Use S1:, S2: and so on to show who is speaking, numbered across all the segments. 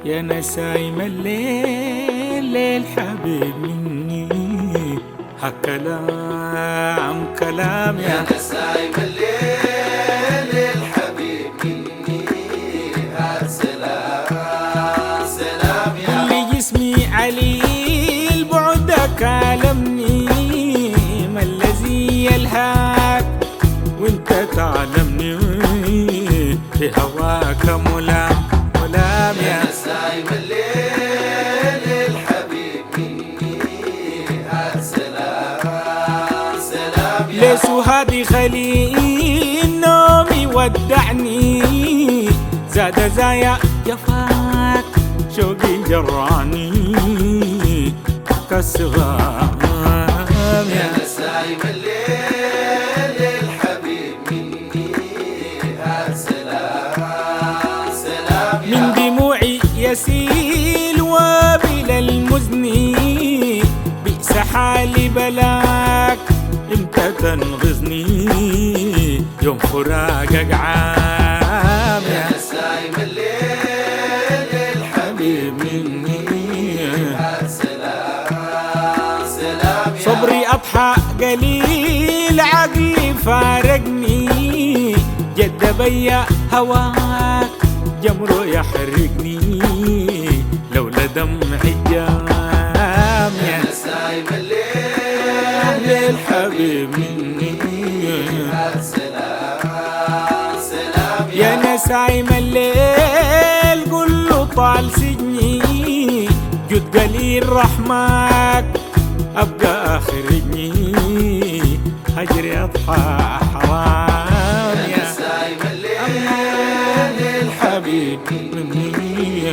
S1: يا نسايم الليل ليل حبيب مني هالكلام كلام
S2: يا نسايم الليل ليل حبيب مني هالسلام سلام يا
S1: كل جسمي عليل بعدك ألمني ما الذي يلهاك وانت تعلمني في هواك ملام ملام
S2: يا نسايم الليل ليل حبيب مني هالسلام سلام يا
S1: ليس هادي خليل نومي ودعني زاد زايا جفاك شوقي جراني كالصغام
S2: يا نسايم الليل ليل حبيب مني هالسلام سلام يا
S1: من دموعي يسيل وابل المزني بئس حالي بلاك امتى تنغزني يوم فراقك عام
S2: يا نسايم الليل ليل حبيب مني هالسلام سلام يا
S1: صبري أضحى قليل عقلي فارقني جد بيا هواك جمره يحرقني لولا دمعي جام
S2: يا نسايم الليل ليل حبيب مني هالسلام سلام
S1: يا نسايم الليل قل له طال سجني جد قليل رحمك أبقى أخرجني هجري أضحى حرام
S2: يا نسايم الليل ليل حبيب مني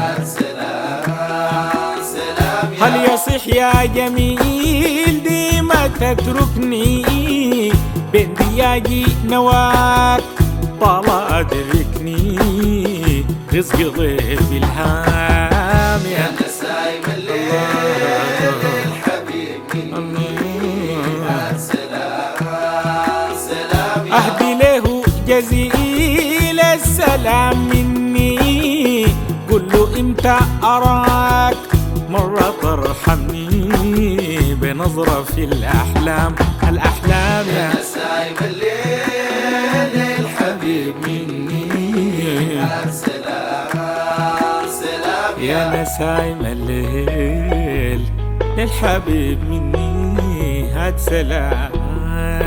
S2: هالسلام سلام يا
S1: هل يصح يا جميل ديما تتركني بين دياجي نواك طال أدركني رزق ضيف الهام
S2: يا نسايم الليل حبيب مني هالسلام سلام يا
S1: أهدي له جزيل السلام مني قل له إمتى أراك مرة ترحمني بنظرة في الأحلام الأحلام
S2: يا نسايم الليل ليل حبيب مني هالسلام سلام
S1: يا نسايم الليل للحبيب مني هات سلام